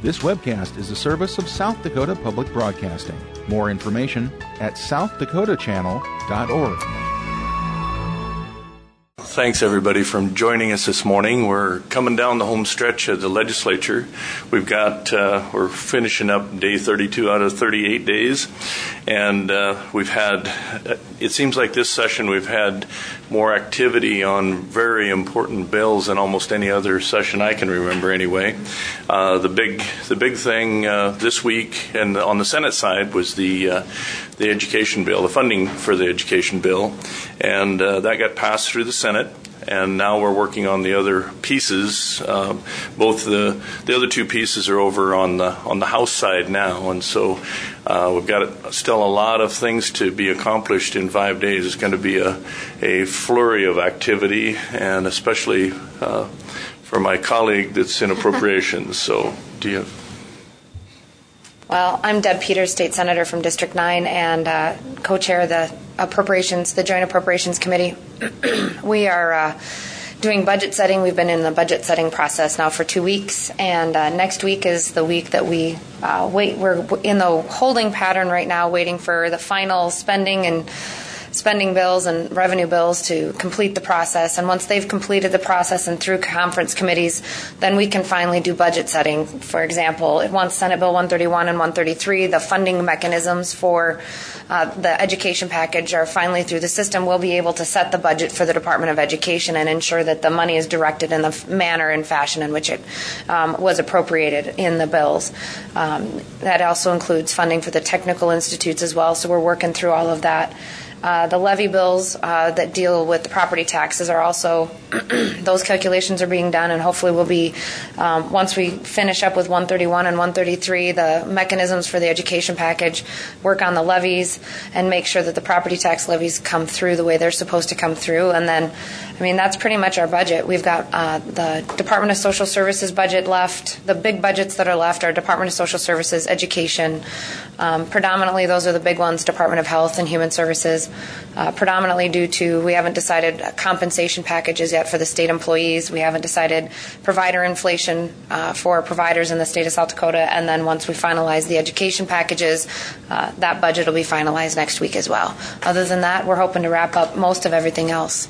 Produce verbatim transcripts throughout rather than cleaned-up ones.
This webcast is a service of South Dakota Public Broadcasting. More information at south dakota channel dot org. Thanks, everybody, for joining us this morning. We're coming down the home stretch of the legislature. We've got, uh, we're finishing up day thirty-two out of thirty-eight days. And uh, we've had, it seems like this session we've had more activity on very important bills than almost any other session I can remember anyway. Uh, the big the big thing uh, this week and on the Senate side was the uh, the education bill, the funding for the education bill. And uh, that got passed through the Senate. And now we're working on the other pieces. Uh, both the the other two pieces are over on the on the House side now, and so uh, we've got still a lot of things to be accomplished in five days. It's going to be a a flurry of activity, and especially uh, for my colleague that's in appropriations. So, do you? Well, I'm Deb Peters, State Senator from District nine, and uh, co-chair of the Appropriations, the Joint Appropriations Committee. We are uh, doing budget setting. We've been in the budget setting process now for two weeks, and uh, next week is the week that we uh, wait. We're in the holding pattern right now, waiting for the final spending and spending bills and revenue bills to complete the process. And once they've completed the process and through conference committees, then we can finally do budget setting. For example, once Senate Bill one thirty-one and one thirty-three, the funding mechanisms for uh, the education package are finally through the system, we'll be able to set the budget for the Department of Education and ensure that the money is directed in the manner and fashion in which it um, was appropriated in the bills. Um, that also includes funding for the technical institutes as well, so we're working through all of that. Uh, the levy bills uh, that deal with the property taxes are also, those calculations are being done, and hopefully will be, um, once we finish up with one thirty-one and one thirty-three, the mechanisms for the education package, work on the levies and make sure that the property tax levies come through the way they're supposed to come through. And then, I mean, that's pretty much our budget. We've got uh, the Department of Social Services budget left. The big budgets that are left are Department of Social Services, Education. Um, predominantly, those are the big ones, Department of Health and Human Services. Uh, predominantly due to we haven't decided compensation packages yet for the state employees. We haven't decided provider inflation uh, for providers in the state of South Dakota. And then once we finalize the education packages, uh, that budget will be finalized next week as well. Other than that, we're hoping to wrap up most of everything else.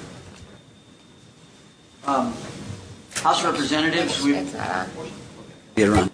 Um, House of Representatives, we it's not on. get around.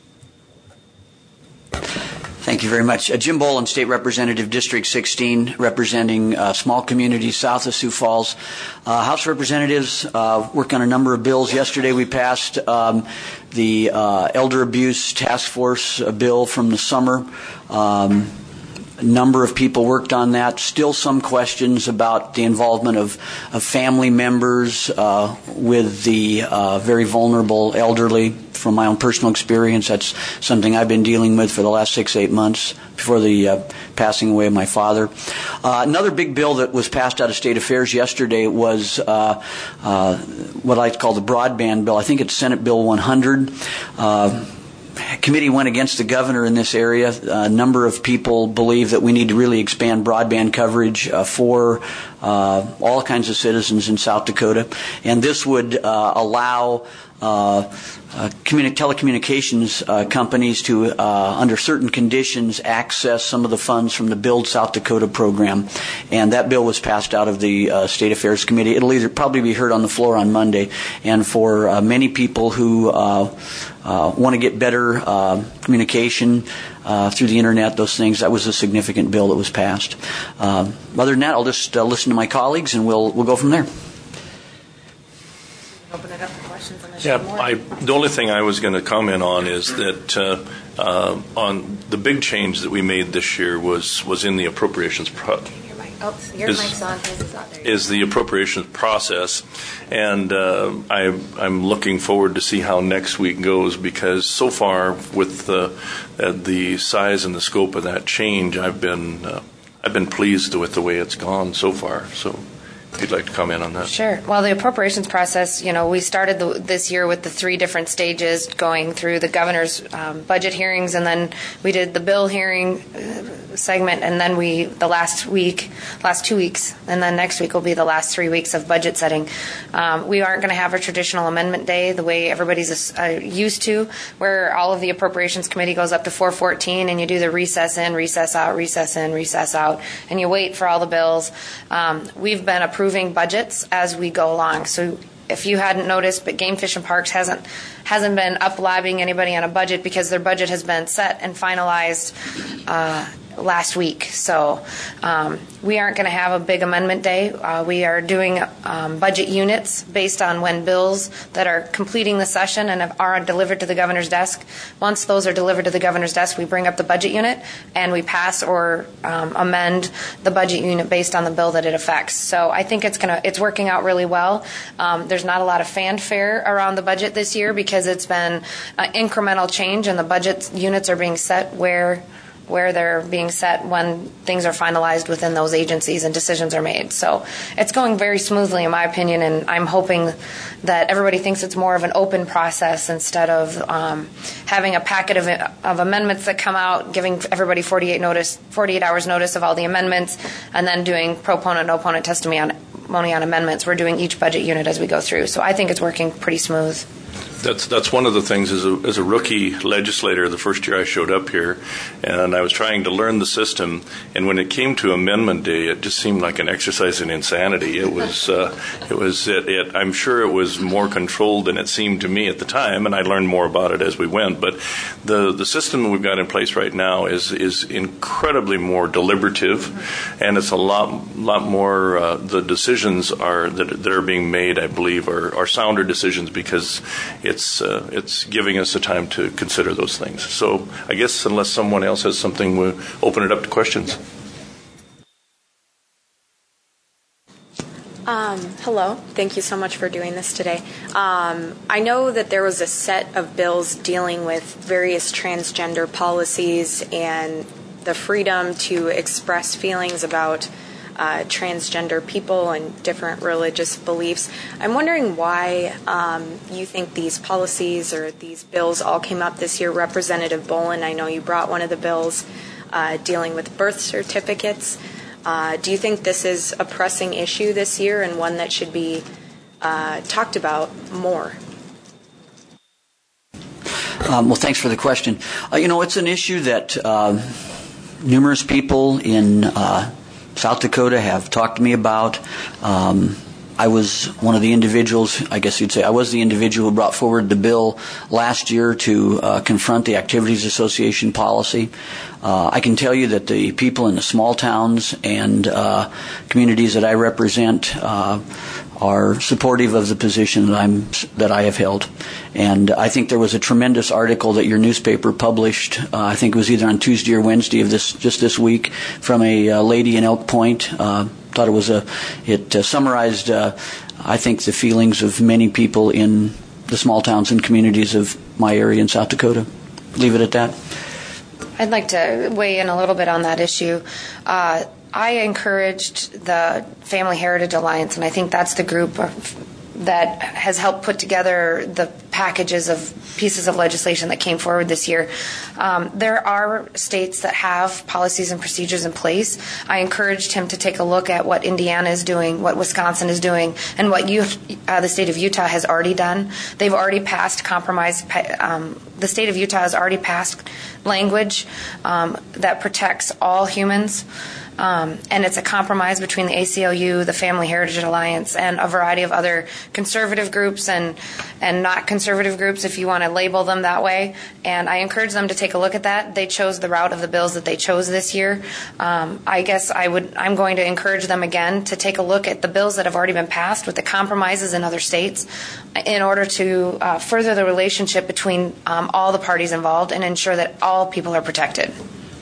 Thank you very much. Uh, Jim Boland, State Representative, District sixteen, representing uh, small communities south of Sioux Falls. Uh, House of Representatives uh, work on a number of bills. Yesterday we passed um, the uh, Elder Abuse Task Force uh, bill from the summer. Um, A number of people worked on that. Still some questions about the involvement of, of family members uh, with the uh, very vulnerable elderly. From my own personal experience, that's something I've been dealing with for the last six, eight months before the uh, passing away of my father. Uh, another big bill that was passed out of State Affairs yesterday was uh, uh, what I call the broadband bill. I think it's Senate Bill one hundred. Uh, Committee went against the governor in this area. A number of people believe that we need to really expand broadband coverage uh, for uh, all kinds of citizens in South Dakota. And this would uh, allow uh, uh, communi- telecommunications uh, companies to, uh, under certain conditions, access some of the funds from the Build South Dakota program. And that bill was passed out of the uh, State Affairs Committee. It'll either probably be heard on the floor on Monday. And for uh, many people who uh, uh, want to get better uh, communication uh, through the internet, those things, that was a significant bill that was passed. Uh, other than that, I'll just uh, listen to my colleagues, and we'll we'll go from there. Open it up for questions. Yeah, I, the only thing I was going to comment on is that uh, uh, on the big change that we made this year was was in the appropriations pro- Oh, your is, mic's on. His is not there. is the appropriations process, and uh, I, I'm looking forward to see how next week goes, because so far with the uh, the size and the scope of that change, I've been uh, I've been pleased with the way it's gone so far. So if you'd like to comment on that. Sure. Well, the appropriations process, you know, we started the, this year with the three different stages, going through the governor's um, budget hearings, and then we did the bill hearing uh, segment, and then we, the last week, last two weeks, and then next week will be the last three weeks of budget setting. Um, we aren't going to have a traditional amendment day the way everybody's uh, used to, where all of the appropriations committee goes up to four fourteen, and you do the recess in, recess out, recess in, recess out, and you wait for all the bills. Um, we've been approving budgets as we go along. So if you hadn't noticed, but Game Fish and Parks hasn't hasn't been up lobbying anybody on a budget because their budget has been set and finalized uh, last week. So um, we aren't going to have a big amendment day. Uh, we are doing um, budget units based on when bills that are completing the session and have, are delivered to the governor's desk. Once those are delivered to the governor's desk, we bring up the budget unit and we pass or um, amend the budget unit based on the bill that it affects. So I think it's going to it's working out really well. Um, there's not a lot of fanfare around the budget this year because it's been an incremental change, and the budget units are being set where where they're being set when things are finalized within those agencies and decisions are made. So it's going very smoothly, in my opinion, and I'm hoping that everybody thinks it's more of an open process instead of um, having a packet of, of amendments that come out, giving everybody forty-eight notice, forty-eight hours notice of all the amendments, and then doing proponent, no opponent testimony on, on amendments. We're doing each budget unit as we go through. So I think it's working pretty smooth. That's that's one of the things as a, as a rookie legislator, the first year I showed up here, and I was trying to learn the system, and when it came to amendment day, it just seemed like an exercise in insanity. It was, uh, it was, it, it, I'm sure it was more controlled than it seemed to me at the time, and I learned more about it as we went, but the, the system that we've got in place right now is, is incredibly more deliberative, and it's a lot, lot more, uh, the decisions are, that, that are being made, I believe, are, are sounder decisions because It's uh, it's giving us the time to consider those things. So I guess unless someone else has something, we'll open it up to questions. Um, hello. Thank you so much for doing this today. Um, I know that there was a set of bills dealing with various transgender policies and the freedom to express feelings about Uh, transgender people and different religious beliefs. I'm wondering why um, you think these policies or these bills all came up this year. Representative Bolin, I know you brought one of the bills uh, dealing with birth certificates. Uh, do you think this is a pressing issue this year and one that should be uh, talked about more? Um, well, thanks for the question. Uh, you know, it's an issue that uh, numerous people in uh, South Dakota have talked to me about. Um, I was one of the individuals, I guess you'd say, I was the individual who brought forward the bill last year to uh, confront the Activities Association policy. Uh, I can tell you that the people in the small towns and uh, communities that I represent uh, are supportive of the position that I'm that I have held. And I think there was a tremendous article that your newspaper published, uh, I think it was either on Tuesday or Wednesday of this just this week, from a uh, lady in Elk Point. Uh, thought it was a it uh, summarized, uh, I think, the feelings of many people in the small towns and communities of my area in South Dakota. Leave it at that. I'd like to weigh in a little bit on that issue. Uh, I encouraged the Family Heritage Alliance, and I think that's the group of, that has helped put together the packages of pieces of legislation that came forward this year. Um, there are states that have policies and procedures in place. I encouraged him to take a look at what Indiana is doing, what Wisconsin is doing, and what you, uh, the state of Utah has already done. They've already passed compromise. Um, the state of Utah has already passed language um, that protects all humans. Um, and it's a compromise between the A C L U, the Family Heritage Alliance, and a variety of other conservative groups and and not conservative groups, if you want to label them that way. And I encourage them to take a look at that. They chose the route of the bills that they chose this year. Um, I guess I would. I'm going to encourage them again to take a look at the bills that have already been passed with the compromises in other states, in order to uh, further the relationship between um, all the parties involved and ensure that all people are protected.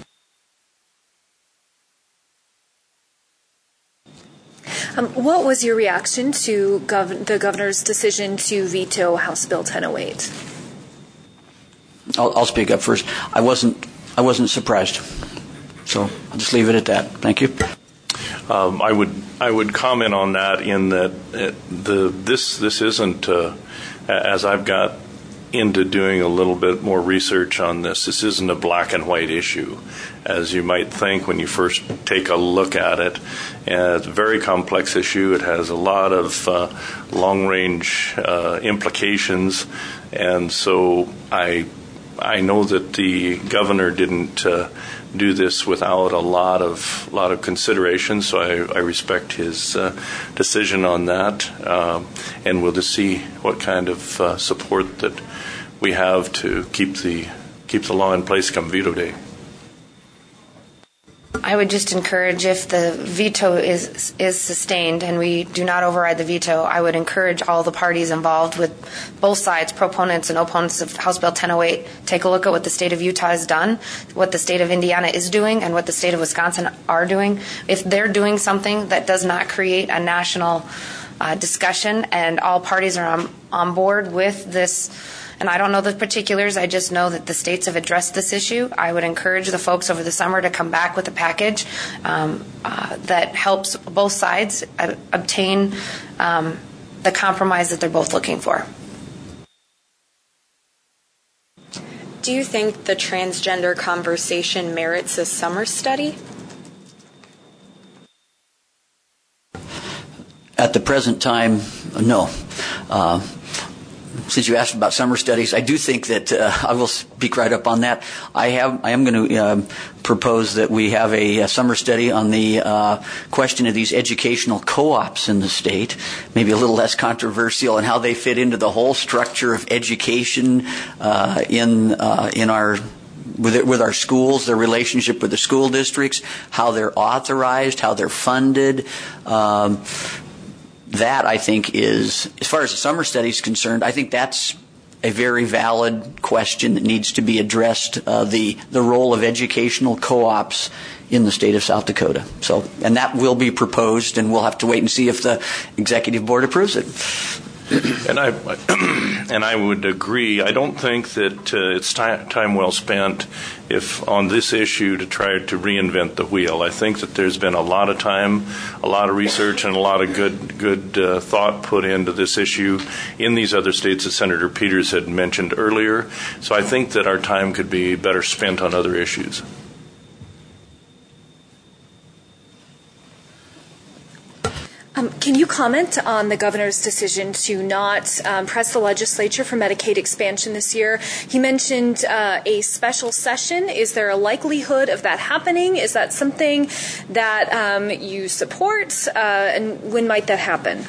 Um, what was your reaction to gov- the governor's decision to veto House Bill ten oh eight? I'll, I'll speak up first. I wasn't. I wasn't surprised. So I'll just leave it at that. Thank you. Um, I would I would comment on that in that it, the this this isn't uh, as I've got into doing a little bit more research on this. This isn't a black and white issue, as you might think when you first take a look at it. And it's a very complex issue. It has a lot of uh, long-range uh, implications, and so I I know that the governor didn't uh, do this without a lot of lot of consideration. So I, I respect his uh, decision on that, uh, and we'll just see what kind of uh, support that we have to keep the keep the law in place come veto day. I would just encourage, if the veto is is sustained and we do not override the veto, I would encourage all the parties involved, with both sides, proponents and opponents of House Bill ten oh eight, take a look at what the state of Utah has done, what the state of Indiana is doing, and what the state of Wisconsin are doing. If they're doing something that does not create a national uh, discussion and all parties are on, on board with this, and I don't know the particulars, I just know that the states have addressed this issue, I would encourage the folks over the summer to come back with a package um, uh, that helps both sides uh, obtain um, the compromise that they're both looking for. Do you think the transgender conversation merits a summer study? At the present time, no. Uh, Since you asked about summer studies, I do think that uh, I will speak right up on that. I have, I am going to uh, propose that we have a, a summer study on the uh, question of these educational co-ops in the state, maybe a little less controversial, and how they fit into the whole structure of education uh, in uh, in our with it, with our schools, their relationship with the school districts, how they're authorized, how they're funded. Um, That, I think, is, as far as the summer study is concerned, I think that's a very valid question that needs to be addressed, uh, the, the role of educational co-ops in the state of South Dakota. So, and that will be proposed, and we'll have to wait and see if the executive board approves it. And I and I would agree. I don't think that uh, it's time, time well spent if on this issue to try to reinvent the wheel. I think that there's been a lot of time, a lot of research, and a lot of good good uh, thought put into this issue in these other states that Senator Peters had mentioned earlier. So I think that our time could be better spent on other issues. Um, can you comment on the governor's decision to not um, press the legislature for Medicaid expansion this year? He mentioned uh, a special session. Is there a likelihood of that happening? Is that something that um, you support? Uh, and when might that happen?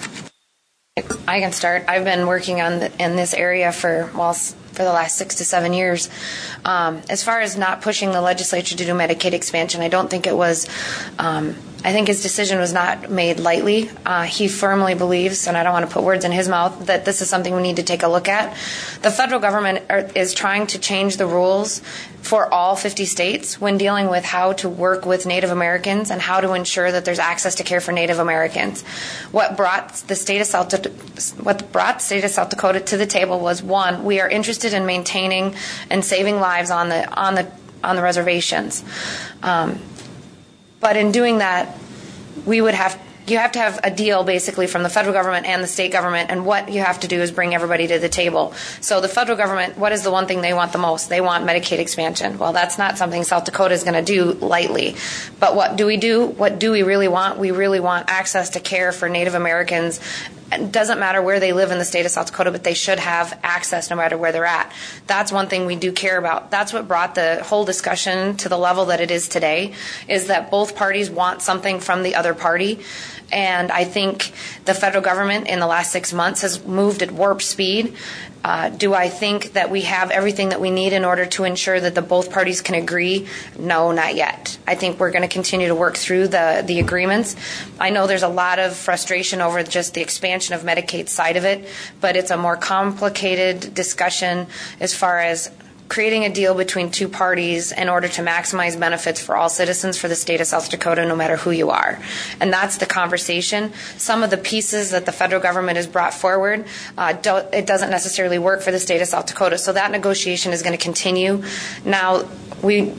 I can start. I've been working on the, in this area for, well, for the last six to seven years. Um, as far as not pushing the legislature to do Medicaid expansion, I don't think it was... Um, I think his decision was not made lightly. Uh, he firmly believes, and I don't want to put words in his mouth, that this is something we need to take a look at. The federal government are, is trying to change the rules for all fifty states when dealing with how to work with Native Americans and how to ensure that there's access to care for Native Americans. What brought the state of South what brought the state of South Dakota to the table was, one, we are interested in maintaining and saving lives on the on the on the reservations. Um, But in doing that, we would have you have to have a deal basically from the federal government and the state government, and what you have to do is bring everybody to the table. So the federal government, what is the one thing they want the most? They want Medicaid expansion. Well, that's not something South Dakota is going to do lightly. But what do we do? What do we really want? We really want access to care for Native Americans. It doesn't matter where they live in the state of South Dakota, but they should have access no matter where they're at. That's one thing we do care about. That's what brought the whole discussion to the level that it is today, is that both parties want something from the other party. And I think the federal government in the last six months has moved at warp speed. Uh, do I think that we have everything that we need in order to ensure that the both parties can agree? No, not yet. I think we're going to continue to work through the, the agreements. I know there's a lot of frustration over just the expansion of Medicaid side of it, but it's a more complicated discussion as far as creating a deal between two parties in order to maximize benefits for all citizens for the state of South Dakota, no matter who you are. And that's the conversation. Some of the pieces that the federal government has brought forward, uh, don't, it doesn't necessarily work for the state of South Dakota. So that negotiation is going to continue. Now, we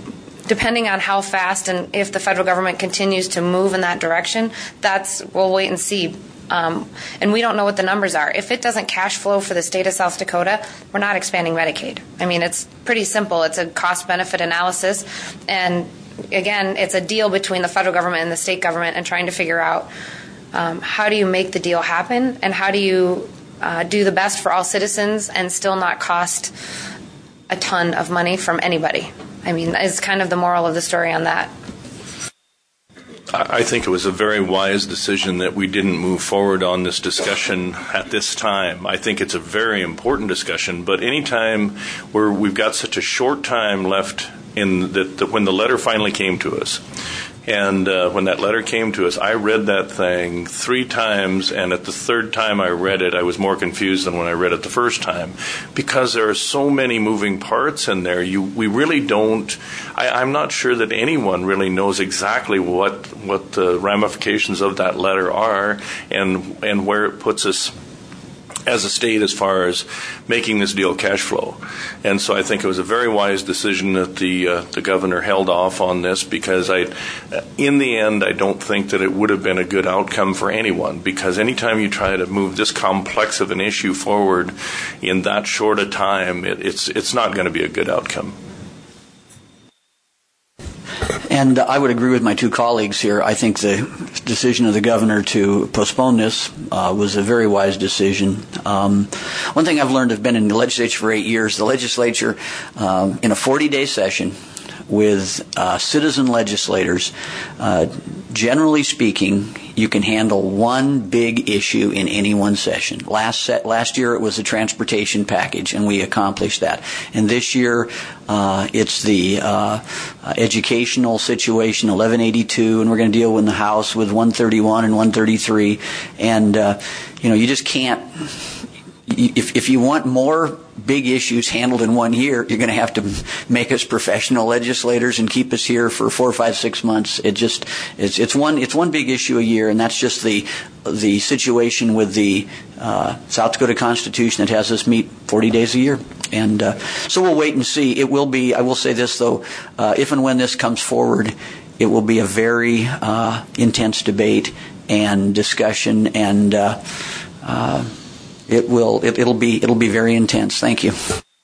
depending on how fast and if the federal government continues to move in that direction, that's we'll wait and see. Um, and we don't know what the numbers are. If it doesn't cash flow for the state of South Dakota, we're not expanding Medicaid. I mean, it's pretty simple. It's a cost-benefit analysis, and again, it's a deal between the federal government and the state government, and trying to figure out um, how do you make the deal happen, and how do you uh, do the best for all citizens and still not cost a ton of money from anybody. I mean, is kind of the moral of the story on that. I think it was a very wise decision that we didn't move forward on this discussion at this time. I think it's a very important discussion, but any time where we've got such a short time left in that, that when the letter finally came to us, and uh, when that letter came to us, I read that thing three times, and at the third time I read it, I was more confused than when I read it the first time, because there are so many moving parts in there. You, we really don't. I, I'm not sure that anyone really knows exactly what what the ramifications of that letter are, and and where it puts us as a state as far as making this deal cash flow. And so I think it was a very wise decision that the uh, the governor held off on this, because I, in the end, I don't think that it would have been a good outcome for anyone, because anytime you try to move this complex of an issue forward in that short a time, it, it's it's not going to be a good outcome. And I would agree with my two colleagues here. I think the decision of the governor to postpone this uh, was a very wise decision. Um, one thing I've learned, I've been in the legislature for eight years, the legislature, um, in a forty-day session with uh, citizen legislators, uh, generally speaking, you can handle one big issue in any one session. Last set, last year it was the transportation package, and we accomplished that. And this year uh, it's the uh, educational situation, eleven eighty-two, and we're going to deal in the House with one thirty-one and one thirty-three. And uh, you know, you just can't. If if you want more big issues handled in one year, you're going to have to make us professional legislators and keep us here for four, five, six months. It just it's it's one it's one big issue a year, and that's just the the situation with the uh, South Dakota Constitution that has us meet forty days a year. And uh, so we'll wait and see. It will be. I will say this though: uh, if and when this comes forward, it will be a very uh, intense debate and discussion, and. Uh, uh, It will. It, it'll be. It'll be very intense. Thank you.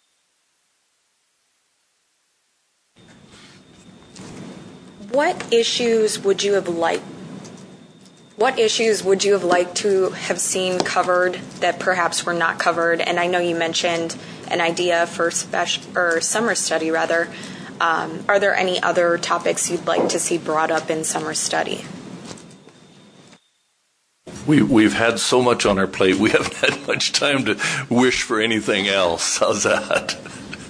What issues would you have liked? What issues would you have liked to have seen covered that perhaps were not covered? And I know you mentioned an idea for special or summer study, rather. Um, are there any other topics you'd like to see brought up in summer study? We, we've had so much on our plate, we haven't had much time to wish for anything else. How's that?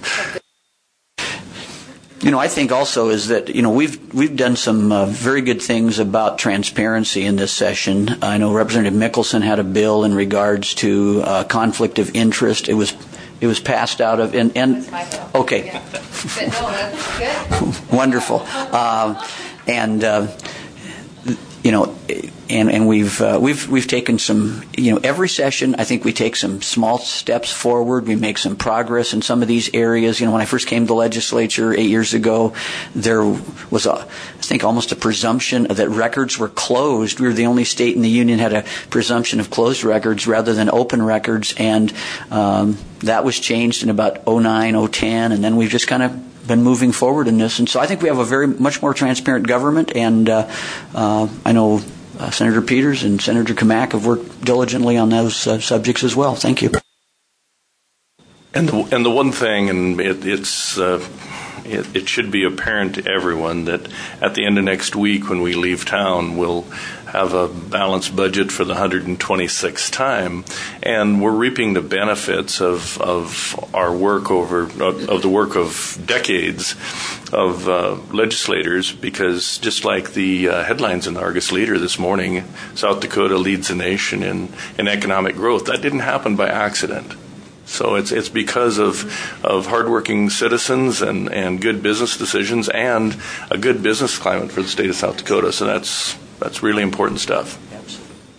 You know, I think also is that, you know, we've we've done some uh, very good things about transparency in this session. I know Representative Mickelson had a bill in regards to uh, conflict of interest. It was it was passed out of and, and That's my bill. Okay, yeah. But no, that's good. Wonderful, uh, and uh, you know. And, and we've uh, we've we've taken some, you know, every session I think we take some small steps forward. We make some progress in some of these areas. You know, when I first came to the legislature eight years ago, there was a, I think almost a presumption that records were closed. We were the only state in the union that had a presumption of closed records rather than open records, and um, that was changed in about oh nine, oh ten, and then we've just kind of been moving forward in this. And so I think we have a very much more transparent government, and uh, uh, I know. Uh, Senator Peters and Senator Kamak have worked diligently on those uh, subjects as well. Thank you. And the, and the one thing, and it, it's uh, it, it should be apparent to everyone that at the end of next week, when we leave town, we'll have a balanced budget for the one hundred twenty-sixth time, and we're reaping the benefits of of our work over of, of the work of decades of uh, legislators, because just like the uh, headlines in the Argus Leader this morning, South Dakota leads the nation in, in economic growth. That didn't happen by accident. So it's it's because of of hardworking citizens and, and good business decisions and a good business climate for the state of South Dakota. So that's that's really important stuff.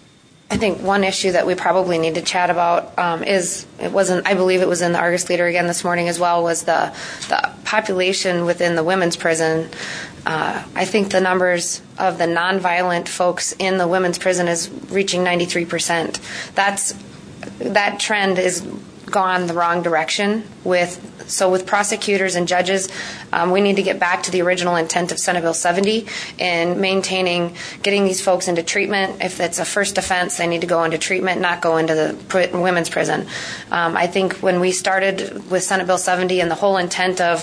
I think one issue that we probably need to chat about um, is, it wasn't, I believe it was in the Argus Leader again this morning as well, was the, the population within the women's prison. Uh, I think the numbers of the nonviolent folks in the women's prison is reaching ninety-three percent. That's, that trend is gone the wrong direction. With so with prosecutors and judges, um, we need to get back to the original intent of Senate Bill seventy in maintaining, getting these folks into treatment. If it's a first offense, they need to go into treatment, not go into the pr- women's prison. Um, I think when we started with Senate Bill seventy and the whole intent of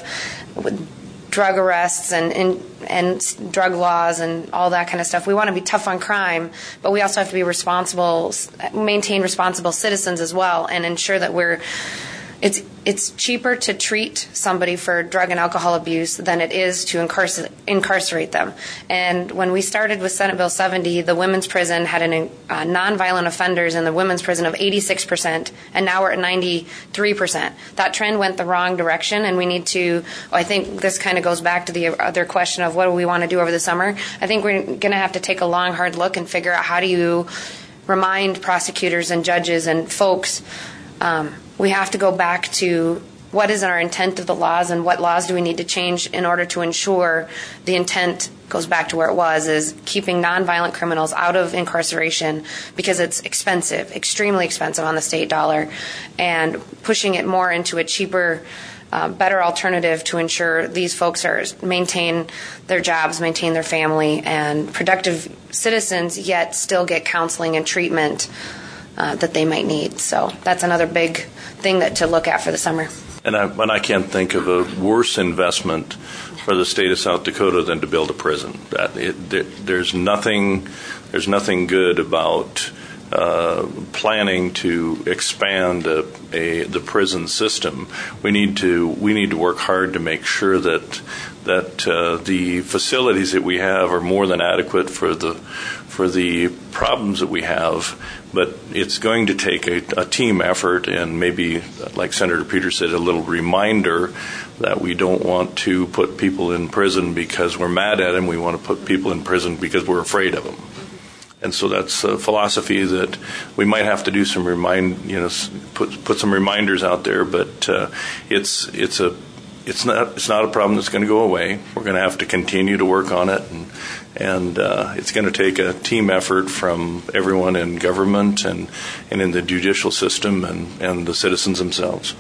drug arrests and, and and drug laws and all that kind of stuff, we want to be tough on crime, but we also have to be responsible, maintain responsible citizens as well, and ensure that we're it's it's cheaper to treat somebody for drug and alcohol abuse than it is to incarcer- incarcerate them. And when we started with Senate Bill seventy, the women's prison had an uh, nonviolent offenders in the women's prison of eighty-six percent, and now we're at ninety-three percent. That trend went the wrong direction, and we need to, I think this kind of goes back to the other question of what do we want to do over the summer. I think we're going to have to take a long, hard look and figure out how do you remind prosecutors and judges and folks um, we have to go back to what is our intent of the laws and what laws do we need to change in order to ensure the intent goes back to where it was, is keeping nonviolent criminals out of incarceration because it's expensive, extremely expensive on the state dollar, and pushing it more into a cheaper, uh, better alternative to ensure these folks are maintain their jobs, maintain their family, and productive citizens, yet still get counseling and treatment Uh, that they might need. So that's another big thing that to look at for the summer. And I, and I can't think of a worse investment for the state of South Dakota than to build a prison. That it, there, there's nothing, there's nothing good about uh, planning to expand a, a, the prison system. We need to we need to work hard to make sure that that uh, the facilities that we have are more than adequate for the for the problems that we have. But it's going to take a, a team effort, and maybe, like Senator Peters said, a little reminder that we don't want to put people in prison because we're mad at them. We want to put people in prison because we're afraid of them. And so that's a philosophy that we might have to do some remind, you know, put put some reminders out there. But uh, it's it's a it's not it's not a problem that's going to go away. We're going to have to continue to work on it, and and uh, it's going to take a team effort from everyone in government and, and in the judicial system and, and the citizens themselves.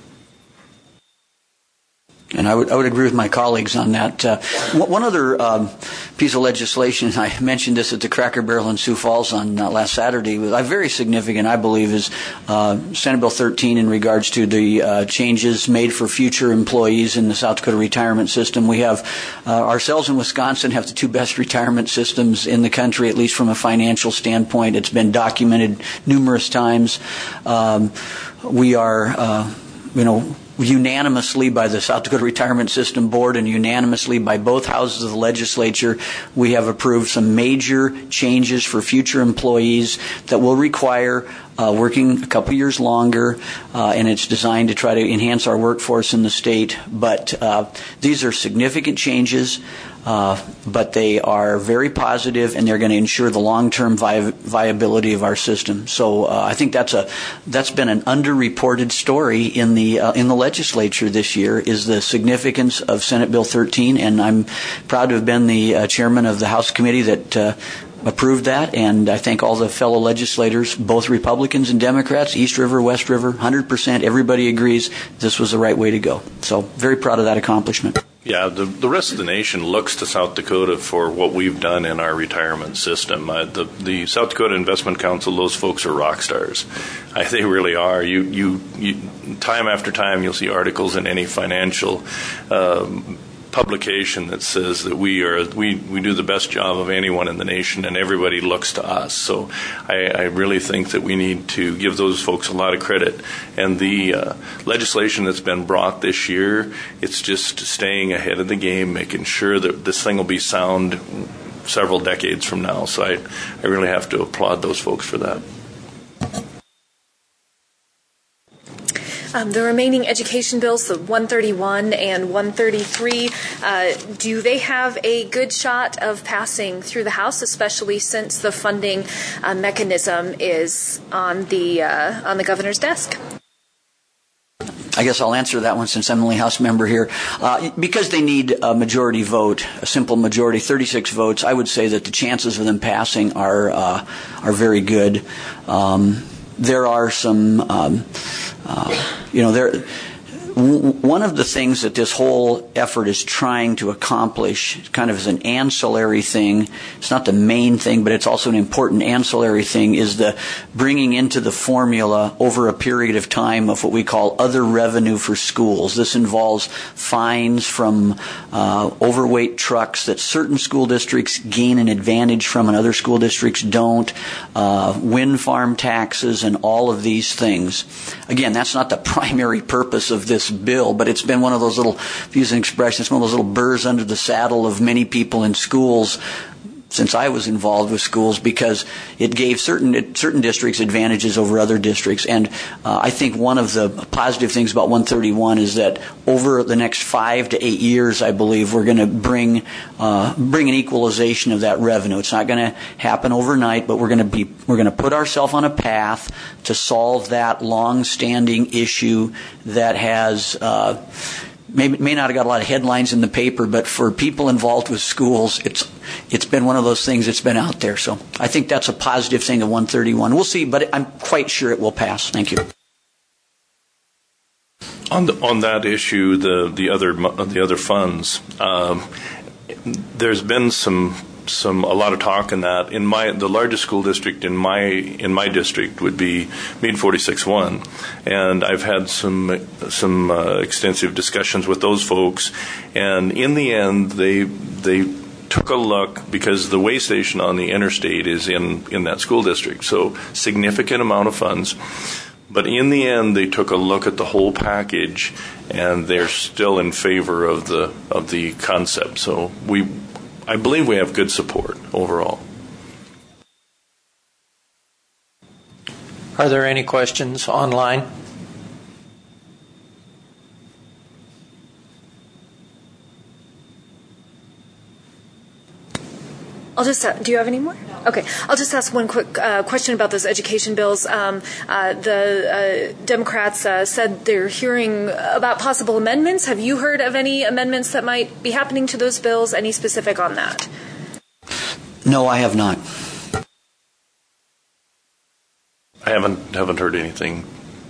And I would I would agree with my colleagues on that. Uh, one other um, piece of legislation, I mentioned this at the Cracker Barrel in Sioux Falls on uh, last Saturday, was uh, very significant, I believe, is uh, Senate Bill thirteen in regards to the uh, changes made for future employees in the South Dakota retirement system. We have uh, ourselves in Wisconsin have the two best retirement systems in the country, at least from a financial standpoint. It's been documented numerous times. Um, we are, uh, you know, unanimously by the South Dakota Retirement System Board and unanimously by both houses of the legislature, we have approved some major changes for future employees that will require uh, working a couple years longer, uh, and it's designed to try to enhance our workforce in the state. But uh, these are significant changes. Uh, but they are very positive, and they're going to ensure the long-term vi- viability of our system. So uh, I think that's a that's been an underreported story in the uh, in the legislature this year, is the significance of Senate Bill thirteen, and I'm proud to have been the uh, chairman of the House committee that uh, approved that, and I thank all the fellow legislators, both Republicans and Democrats, East River, West River, one hundred percent, everybody agrees this was the right way to go. So very proud of that accomplishment. Yeah, the, the rest of the nation looks to South Dakota for what we've done in our retirement system. Uh, the, the South Dakota Investment Council, those folks are rock stars. I, they really are. You, you, you, time after time, you'll see articles in any financial um, publication that says that we are we, we do the best job of anyone in the nation, and everybody looks to us. So I, I really think that we need to give those folks a lot of credit. And the uh, legislation that's been brought this year, it's just staying ahead of the game, making sure that this thing will be sound several decades from now. So I, I really have to applaud those folks for that. Um, the remaining education bills, the one thirty-one and one thirty-three, uh, do they have a good shot of passing through the House, especially since the funding uh, mechanism is on the uh, on the governor's desk? I guess I'll answer that one since I'm only House member here. Uh, because they need a majority vote, a simple majority, thirty-six votes, I would say that the chances of them passing are uh, are very good. Um, there are some, um, uh, you know, there. One of the things that this whole effort is trying to accomplish, kind of as an ancillary thing, it's not the main thing, but it's also an important ancillary thing, is the bringing into the formula over a period of time of what we call other revenue for schools. This involves fines from uh, overweight trucks that certain school districts gain an advantage from and other school districts don't, uh, wind farm taxes, and all of these things. Again, that's not the primary purpose of this bill, but it's been one of those little, to use an expression, it's one of those little burrs under the saddle of many people in schools since I was involved with schools, because it gave certain certain districts advantages over other districts. And uh, I think one of the positive things about one thirty-one is that over the next five to eight years, I believe, we're going to bring uh, bring an equalization of that revenue. It's not going to happen overnight, but we're going to be we're going to put ourselves on a path to solve that long-standing issue that has. Uh, May, may not have got a lot of headlines in the paper, but for people involved with schools, it's it's been one of those things that's been out there. So I think that's a positive thing of one thirty-one. We'll see, but I'm quite sure it will pass. Thank you. On the, on that issue, the the other the other funds, um, there's been some some a lot of talk in that. In my the largest school district in my in my district would be Meade forty-six one, and I've had some some uh, extensive discussions with those folks, and in the end they they took a look, because the way station on the interstate is in in that school district, so significant amount of funds. But in the end, they took a look at the whole package, and they're still in favor of the of the concept. So we. I believe we have good support overall. Are there any questions online? I'll just, uh, do you have any more? Okay. I'll just ask one quick uh, question about those education bills. Um, uh, the uh, Democrats uh, said they're hearing about possible amendments. Have you heard of any amendments that might be happening to those bills? Any specific on that? No, I have not. I haven't haven't heard anything.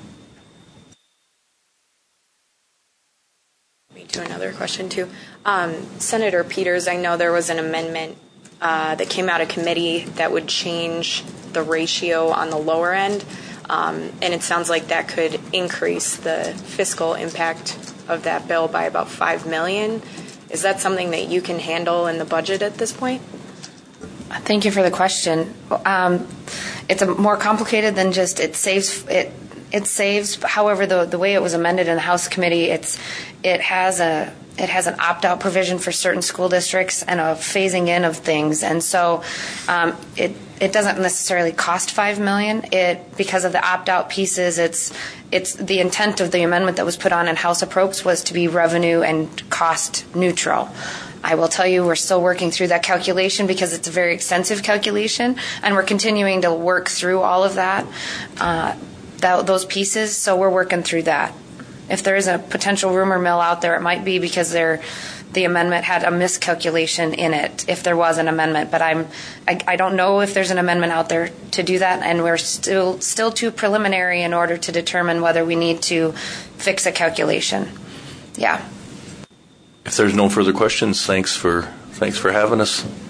Me to another question, too. Um, Senator Peters, I know there was an amendment Uh, that came out of committee that would change the ratio on the lower end, um, and it sounds like that could increase the fiscal impact of that bill by about five million dollars. Is that something that you can handle in the budget at this point? Thank you for the question. Um, it's a more complicated than just it saves it. It saves. However, the the way it was amended in the House committee, it's it has a. It has an opt-out provision for certain school districts and a phasing in of things, and so um, it it doesn't necessarily cost five million dollars. It because of the opt-out pieces, it's it's the intent of the amendment that was put on in House Approps was to be revenue and cost neutral. I will tell you, we're still working through that calculation because it's a very extensive calculation, and we're continuing to work through all of that, uh, that those pieces. So we're working through that. If there is a potential rumor mill out there, it might be because they're, the amendment had a miscalculation in it, if there was an amendment. But I'm, I, I don't know if there's an amendment out there to do that, and we're still still too preliminary in order to determine whether we need to fix a calculation. Yeah. If there's no further questions, thanks for thanks for having us.